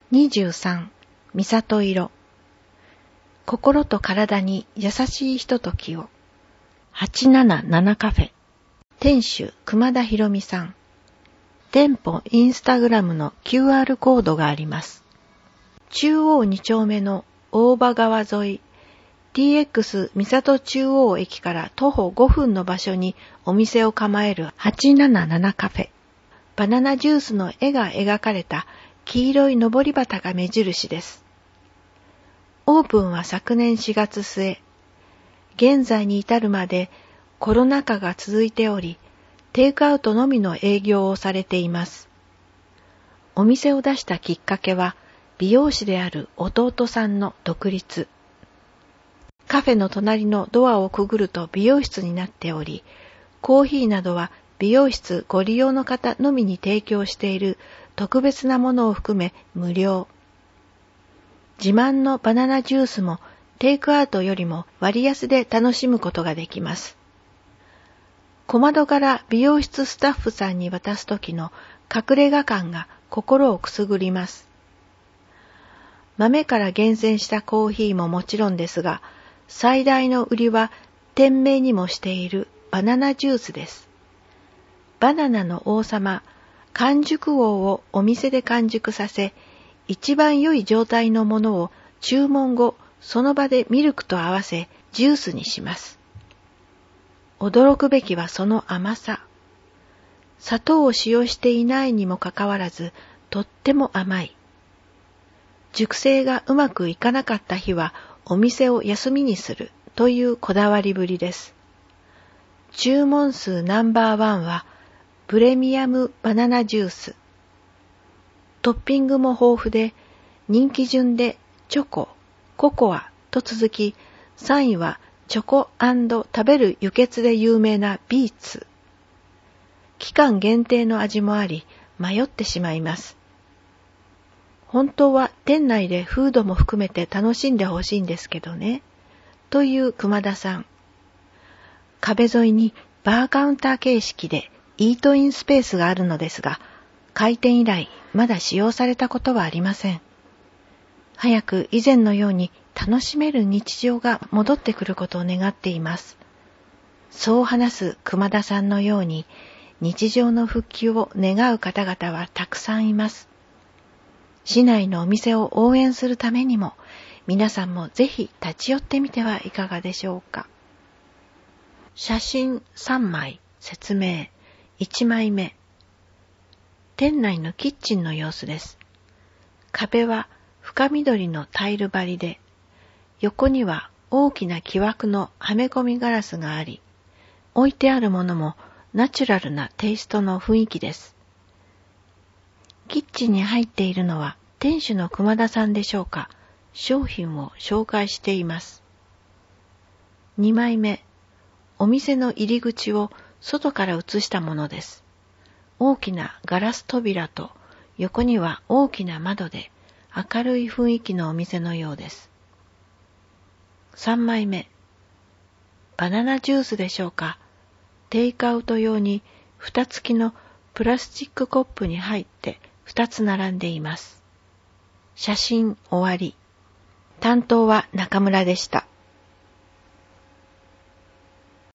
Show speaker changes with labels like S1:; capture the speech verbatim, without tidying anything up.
S1: にじゅうさん、みさと色。心と体に優しいひとときを。はちななななカフェ。店主熊田博美さん。店舗インスタグラムの キューアール コードがあります。中央に丁目の大場川沿い、ティーエックス 三郷中央駅から徒歩ごふんの場所にお店を構えるはちななななカフェ。バナナジュースの絵が描かれた黄色い登り旗が目印です。オープンは昨年しがつ末。現在に至るまでコロナ禍が続いており、テイクアウトのみの営業をされています。お店を出したきっかけは、美容師である弟さんの独立。カフェの隣のドアをくぐると美容室になっており、コーヒーなどは美容室ご利用の方のみに提供している特別なものを含め無料。自慢のバナナジュースもテイクアウトよりも割安で楽しむことができます。小窓から美容室スタッフさんに渡す時の隠れ家感が心をくすぐります。豆から厳選したコーヒーももちろんですが、最大の売りは店名にもしているバナナジュースです。バナナの王様、完熟王をお店で完熟させ、一番良い状態のものを注文後、その場でミルクと合わせジュースにします。驚くべきはその甘さ。砂糖を使用していないにもかかわらず、とっても甘い。熟成がうまくいかなかった日は、お店を休みにするというこだわりぶりです。注文数ナンバーワンは、プレミアムバナナジュース。トッピングも豊富で、人気順でチョコ、ココアと続き、さんいはチョコ&食べる輸血で有名なビーツ。期間限定の味もあり、迷ってしまいます。本当は店内でフードも含めて楽しんでほしいんですけどね。という熊田さん。壁沿いにバーカウンター形式でイートインスペースがあるのですが、開店以来まだ使用されたことはありません。早く以前のように楽しめる日常が戻ってくることを願っています。そう話す熊田さんのように日常の復帰を願う方々はたくさんいます。市内のお店を応援するためにも皆さんもぜひ立ち寄ってみてはいかがでしょうか。写真さんまい、説明いちまいめ。店内のキッチンの様子です。壁は深緑のタイル張りで、横には大きな木枠のはめ込みガラスがあり、置いてあるものもナチュラルなテイストの雰囲気です。キッチンに入っているのは店主の熊田さんでしょうか。商品を紹介しています。にまいめ。お店の入り口を外から映したものです。大きなガラス扉と横には大きな窓で明るい雰囲気のお店のようです。さんまいめ。バナナジュースでしょうか。テイクアウト用に蓋付きのプラスチックコップに入ってふたつ並んでいます。写真終わり。担当は中村でした。